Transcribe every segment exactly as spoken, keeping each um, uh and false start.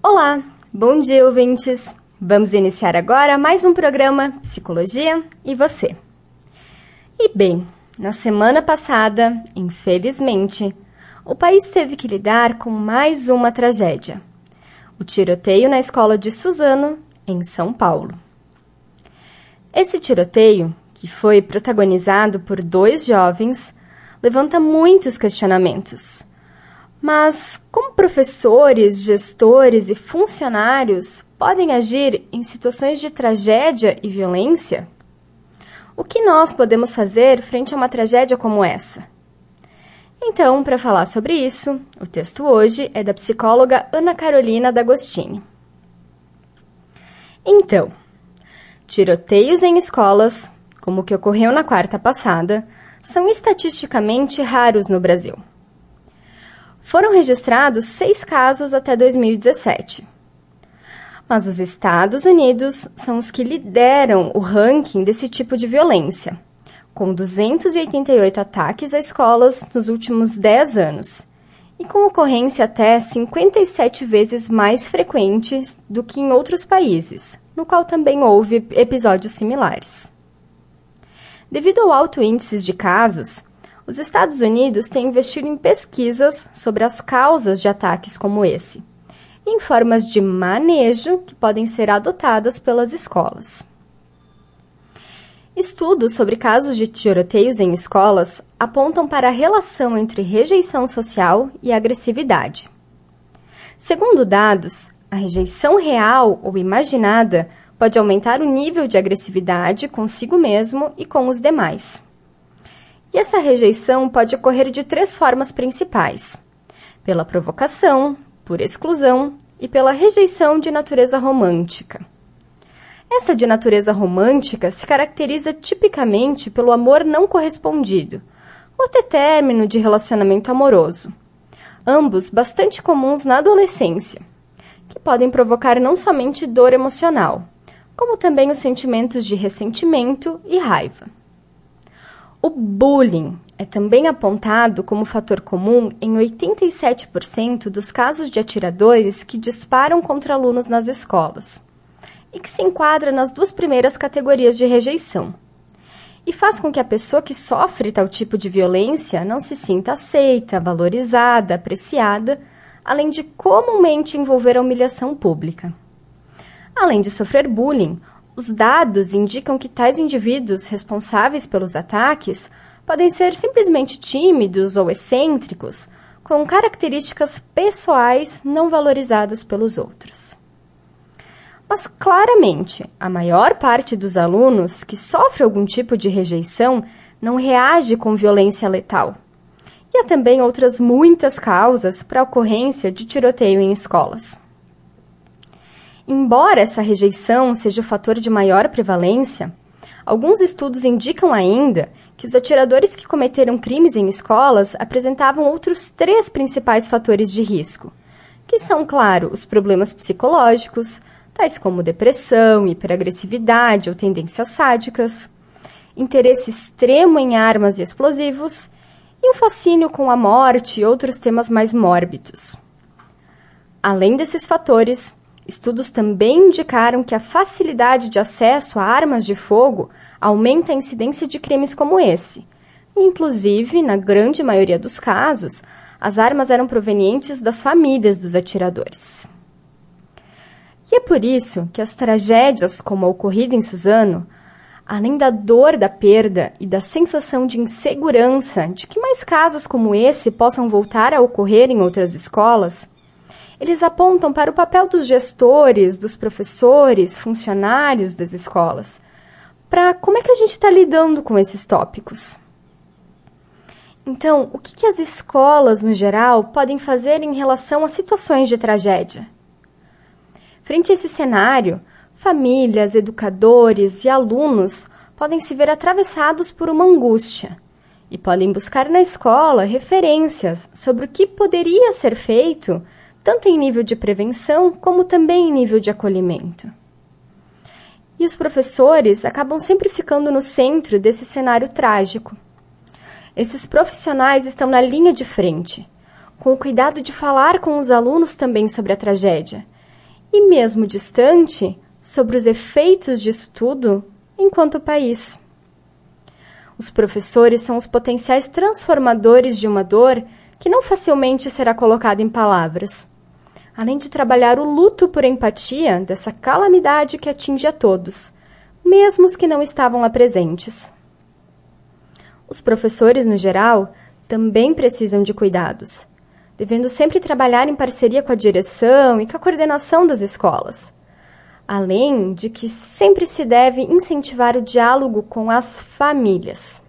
Olá, bom dia, ouvintes! Vamos iniciar agora mais um programa Psicologia e Você. E bem, na semana passada, infelizmente, o país teve que lidar com mais uma tragédia. O tiroteio na escola de Suzano, em São Paulo. Esse tiroteio, que foi protagonizado por dois jovens, levanta muitos questionamentos. Mas como professores, gestores e funcionários podem agir em situações de tragédia e violência? O que nós podemos fazer frente a uma tragédia como essa? Então, para falar sobre isso, o texto hoje é da psicóloga Ana Carolina D'Agostini. Então, tiroteios em escolas, como o que ocorreu na quarta passada, são estatisticamente raros no Brasil. Foram registrados seis casos até dois mil e dezessete. Mas os Estados Unidos são os que lideram o ranking desse tipo de violência, com duzentos e oitenta e oito ataques a escolas nos últimos dez anos, e com ocorrência até cinquenta e sete vezes mais frequentes do que em outros países, no qual também houve episódios similares. Devido ao alto índice de casos, os Estados Unidos têm investido em pesquisas sobre as causas de ataques como esse, em formas de manejo que podem ser adotadas pelas escolas. Estudos sobre casos de tiroteios em escolas apontam para a relação entre rejeição social e agressividade. Segundo dados, a rejeição real ou imaginada pode aumentar o nível de agressividade consigo mesmo e com os demais. E essa rejeição pode ocorrer de três formas principais: pela provocação, por exclusão e pela rejeição de natureza romântica. Essa de natureza romântica se caracteriza tipicamente pelo amor não correspondido, ou até término de relacionamento amoroso, ambos bastante comuns na adolescência, que podem provocar não somente dor emocional, como também os sentimentos de ressentimento e raiva. O bullying é também apontado como fator comum em oitenta e sete por cento dos casos de atiradores que disparam contra alunos nas escolas, e que se enquadra nas duas primeiras categorias de rejeição, e faz com que a pessoa que sofre tal tipo de violência não se sinta aceita, valorizada, apreciada, além de comumente envolver a humilhação pública. Além de sofrer bullying, os dados indicam que tais indivíduos responsáveis pelos ataques podem ser simplesmente tímidos ou excêntricos, com características pessoais não valorizadas pelos outros. Mas, claramente, a maior parte dos alunos que sofre algum tipo de rejeição não reage com violência letal. E há também outras muitas causas para a ocorrência de tiroteio em escolas. Embora essa rejeição seja o fator de maior prevalência, alguns estudos indicam ainda que os atiradores que cometeram crimes em escolas apresentavam outros três principais fatores de risco, que são, claro, os problemas psicológicos, tais como depressão, hiperagressividade ou tendências sádicas, interesse extremo em armas e explosivos e um fascínio com a morte e outros temas mais mórbidos. Além desses fatores, estudos também indicaram que a facilidade de acesso a armas de fogo aumenta a incidência de crimes como esse. Inclusive, na grande maioria dos casos, as armas eram provenientes das famílias dos atiradores. E é por isso que as tragédias como a ocorrida em Suzano, além da dor da perda e da sensação de insegurança de que mais casos como esse possam voltar a ocorrer em outras escolas, eles apontam para o papel dos gestores, dos professores, funcionários das escolas, para como é que a gente está lidando com esses tópicos. Então, o que, que as escolas, no geral, podem fazer em relação a situações de tragédia? Frente a esse cenário, famílias, educadores e alunos podem se ver atravessados por uma angústia e podem buscar na escola referências sobre o que poderia ser feito tanto em nível de prevenção, como também em nível de acolhimento. E os professores acabam sempre ficando no centro desse cenário trágico. Esses profissionais estão na linha de frente, com o cuidado de falar com os alunos também sobre a tragédia, e mesmo distante, sobre os efeitos disso tudo enquanto país. Os professores são os potenciais transformadores de uma dor que não facilmente será colocada em palavras, além de trabalhar o luto por empatia dessa calamidade que atinge a todos, mesmo os que não estavam lá presentes. Os professores, no geral, também precisam de cuidados, devendo sempre trabalhar em parceria com a direção e com a coordenação das escolas, além de que sempre se deve incentivar o diálogo com as famílias.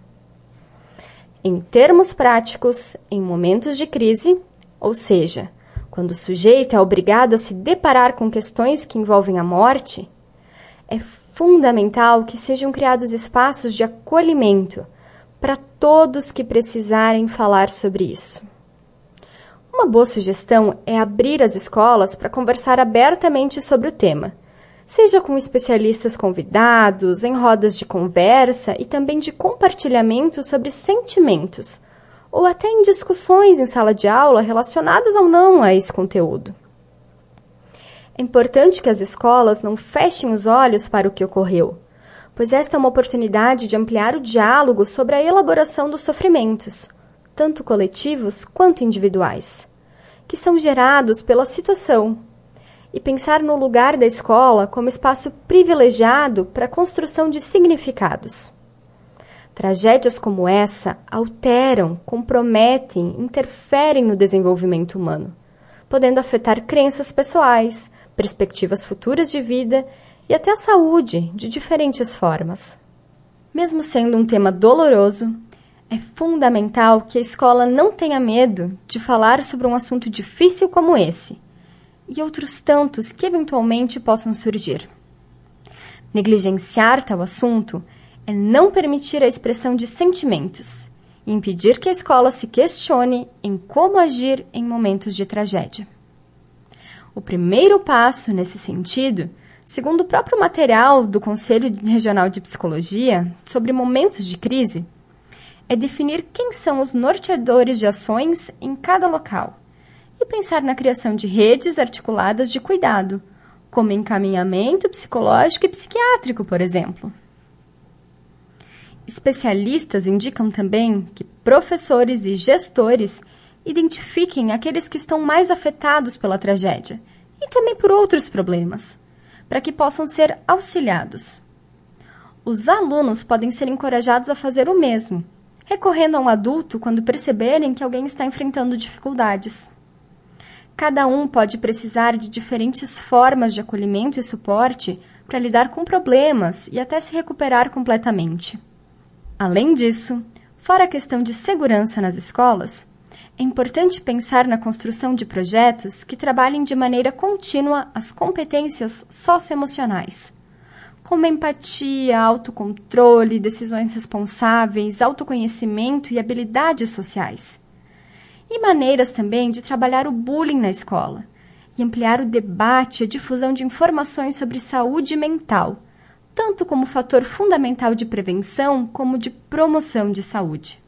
Em termos práticos, em momentos de crise, ou seja, quando o sujeito é obrigado a se deparar com questões que envolvem a morte, é fundamental que sejam criados espaços de acolhimento para todos que precisarem falar sobre isso. Uma boa sugestão é abrir as escolas para conversar abertamente sobre o tema, seja com especialistas convidados, em rodas de conversa e também de compartilhamento sobre sentimentos, ou até em discussões em sala de aula relacionadas ou não a esse conteúdo. É importante que as escolas não fechem os olhos para o que ocorreu, pois esta é uma oportunidade de ampliar o diálogo sobre a elaboração dos sofrimentos, tanto coletivos quanto individuais, que são gerados pela situação, e pensar no lugar da escola como espaço privilegiado para a construção de significados. Tragédias como essa alteram, comprometem, interferem no desenvolvimento humano, podendo afetar crenças pessoais, perspectivas futuras de vida e até a saúde de diferentes formas. Mesmo sendo um tema doloroso, é fundamental que a escola não tenha medo de falar sobre um assunto difícil como esse e outros tantos que eventualmente possam surgir. Negligenciar tal assunto é não permitir a expressão de sentimentos e impedir que a escola se questione em como agir em momentos de tragédia. O primeiro passo nesse sentido, segundo o próprio material do Conselho Regional de Psicologia sobre momentos de crise, é definir quem são os norteadores de ações em cada local e pensar na criação de redes articuladas de cuidado, como encaminhamento psicológico e psiquiátrico, por exemplo. Especialistas indicam também que professores e gestores identifiquem aqueles que estão mais afetados pela tragédia e também por outros problemas, para que possam ser auxiliados. Os alunos podem ser encorajados a fazer o mesmo, recorrendo a um adulto quando perceberem que alguém está enfrentando dificuldades. Cada um pode precisar de diferentes formas de acolhimento e suporte para lidar com problemas e até se recuperar completamente. Além disso, fora a questão de segurança nas escolas, é importante pensar na construção de projetos que trabalhem de maneira contínua as competências socioemocionais, como empatia, autocontrole, decisões responsáveis, autoconhecimento e habilidades sociais. E maneiras também de trabalhar o bullying na escola e ampliar o debate e a difusão de informações sobre saúde mental, tanto como fator fundamental de prevenção como de promoção de saúde.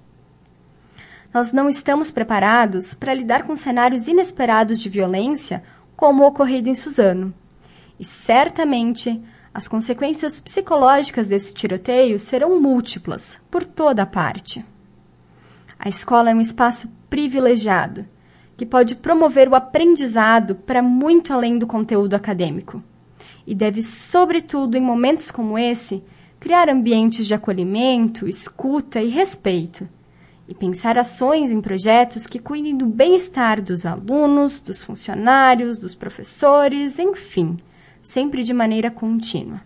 Nós não estamos preparados para lidar com cenários inesperados de violência como o ocorrido em Suzano. E certamente as consequências psicológicas desse tiroteio serão múltiplas por toda a parte. A escola é um espaço privilegiado, que pode promover o aprendizado para muito além do conteúdo acadêmico. E deve, sobretudo em momentos como esse, criar ambientes de acolhimento, escuta e respeito. E pensar ações em projetos que cuidem do bem-estar dos alunos, dos funcionários, dos professores, enfim, sempre de maneira contínua.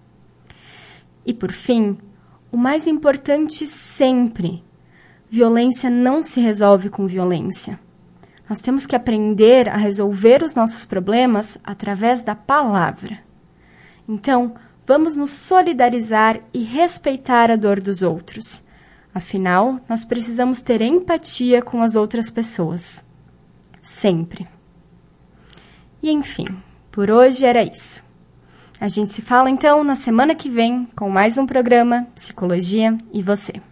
E, por fim, o mais importante sempre: violência não se resolve com violência. Nós temos que aprender a resolver os nossos problemas através da palavra. Então, vamos nos solidarizar e respeitar a dor dos outros. Afinal, nós precisamos ter empatia com as outras pessoas. Sempre. E, enfim, por hoje era isso. A gente se fala, então, na semana que vem com mais um programa Psicologia e Você.